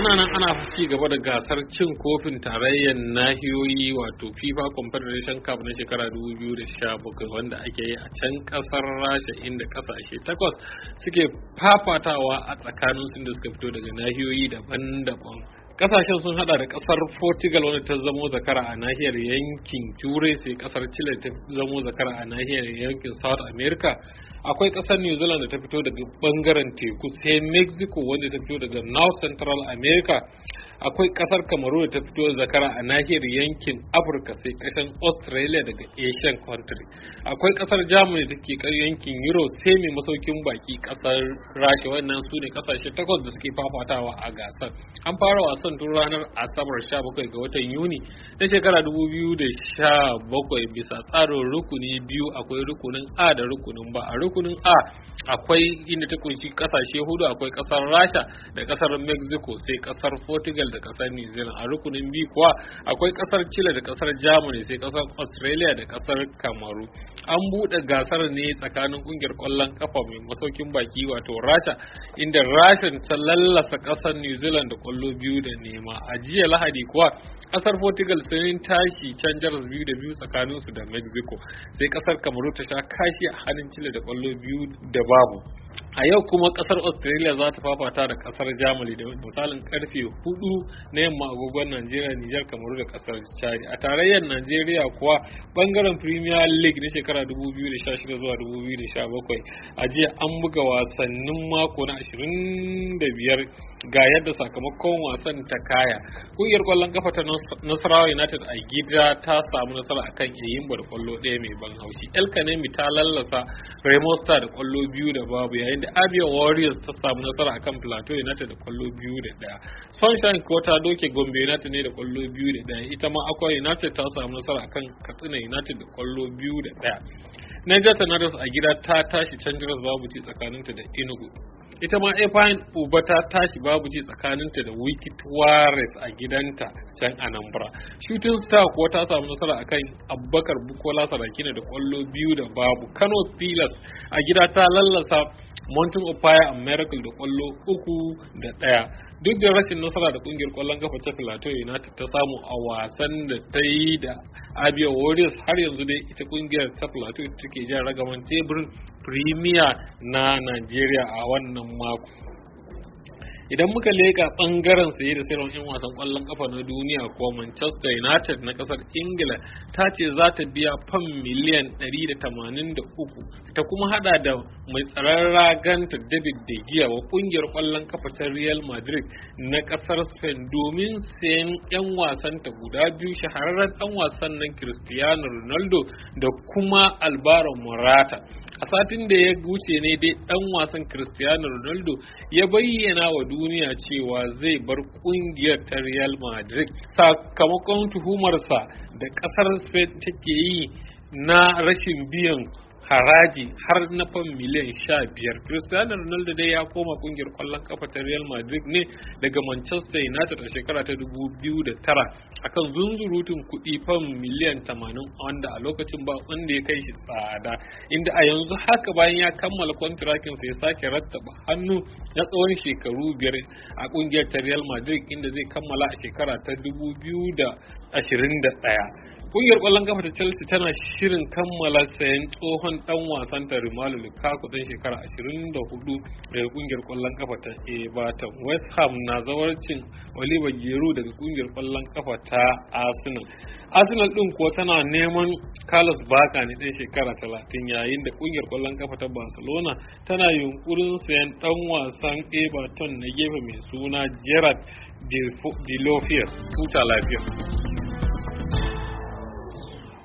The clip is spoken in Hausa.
ana nan ana ci gaba da gasar cin kofin tarayyar nahiyoyi wato FIFA Confederation Cup na shekara 2017 wanda ake yi a can kasar Rasha, inda kasashe 8 suke fafatawa a tsakanin da suka fito daga nahiyoyi daban-daban. Kasashen sun hada da kasar Portugal wanda ta zamo zakara a nahiyar yankin Turai, sai kasar Chile ta zamo zakara a nahiyar yankin South America. Akwai kasar New Zealand da ta fito daga bangaren teku, sai Mexico wanda ta fito daga North Central America. Akwai kasar Cameroon da ta fito zakara a nahiyar yankin Afirka, sai kasar Australia daga Asian country. Akwai kasar Germany da ke yankin Europe, sai mai masaukin baki kasar Rasha. Wannan su ne kasashe 8 da suke fafatawa a gasar. An fara wasan tun ranar Asabar 17 ga watan Yuni na shekara 2017 bisa tsarin rukuni biyu. Akwai rukunin A da rukunin B. A rukunin A akwai inda ta kunshi kasashe 4, akwai kasar Rasha da kasar Mexico, sai kasar Portugal da kasar New Zealand. A rukunin B kuwa akwai kasar Chile da kasar Germany, sai kasar Australia da kasar Cameroon. An bude gasar ne tsakanin kungiyar kwallon kafa mai masaukin baki wato Rasha, inda Rasha ta lallasa kasar New Zealand da kwallo 2-0. A jiya Lahadi kuwa kasar Portugal sun tashi can jaras 2-2 tsakanin su da Mexico, sai kasar Cameroon ta sha kashi a hannun Chile da kwallo 2-0. A yau kuma kasar Australia za ta fafata da kasar Germany da misalin karfe 4 na yamma agogon Najeriya, Nijar, Kamaru da kasar Chad. A tarayyar Najeriya kuwa bangaren Premier League na shekara 2016 zuwa 2017 a jiya an buga wasannin mako na 25 ga yadda sakamakon wasan ta kaya. Kungiyar kwallon kafa ta Nasarawa United a gida ta samu nasara akan Eyimba da kwallo 1 mai ban haushi. El Kanemi ta lallasa Remo Star da kwallo 2-0, yayin da Abia Warriors ta samu nasara akan Plateau United da kwallo 2-1. Sunshine ko ta doke Gombe United ne da kwallo 2-1. Ita ma Akwa United ta samu nasara akan Katsina United da kwallo 2-1. Niger Tornadoes a gida ta tashi can jiras babu ci tsakaninta da Enugu. Ita ma Efine Uba ta tashi babu ci tsakaninta da Wiki Warriors a gidanta can Anambra. Shooting Star kuwa ta samu nasara akan Abubakar Bukola Sarakina da kwallo 2-0. Kano Pillars a gida ta lallasa Mountain of Fire and Miracle da kwallo 3-1. Duk da rashin nasara da kungiyar kwallon kafa ta Plateau United ta samu a wasan da ta yi da Abia Warriors, har yanzu dai ita kungiyar ta Plateau take jan ragaman teburin Premier na Najeriya a wannan mako. Idan muka leka bangaren saye da sayarwar 'yan wasan kwallon kafa na duniya kuwa, Manchester United na kasar Ingila ta ce za ta biya fam miliyan 183 ta kuma hada da mai tsaron raganta David De Gea wa kungiyar kwallon kafa ta Real Madrid na kasar Spain domin sayan 'yan wasan ta guda biyu, shahararren dan wasan nan Cristiano Ronaldo da kuma Alvaro Morata. A satin da ya wuce ne dai dan wasan Cristiano Ronaldo ya bayyana wa duniya cewa zai bar kungiyar ta Real Madrid sakamakon tuhumarsa da kasar Spain take yi na rashin biyan haraji har na fam miliyan 15. Cristiano Ronaldo dai ya koma kungiyar kwallon kafa ta Real Madrid ne daga Manchester United a shekara ta 2009 akan zunzurutun kuɗi fam miliyan 80, wanda a lokacin ba wanda ya kai shi tsada, inda a yanzu haka bayan ya kammala kwantirakin sa ya sake rattaba hannu na tsawon shekaru 5 a kungiyar ta Real Madrid, inda zai kammala a shekara ta 2021. Kungiyar kwallon kafa ta Chelsea tana shirin kammala sayan tsohon dan wasan ta Romelu Lukaku dan shekara 24 daga kungiyar kwallon kafa ta Everton. West Ham na zawarcin Oliver Giroud daga kungiyar kwallon kafa ta Arsenal. Arsenal din kuwa tana neman Carlos Bacca ne dan shekara 30, yayin da kungiyar kwallon kafa ta Barcelona tana yunkurin sayan dan wasan Everton na gefe mai suna Gerard de Lafias. Huta lafiya.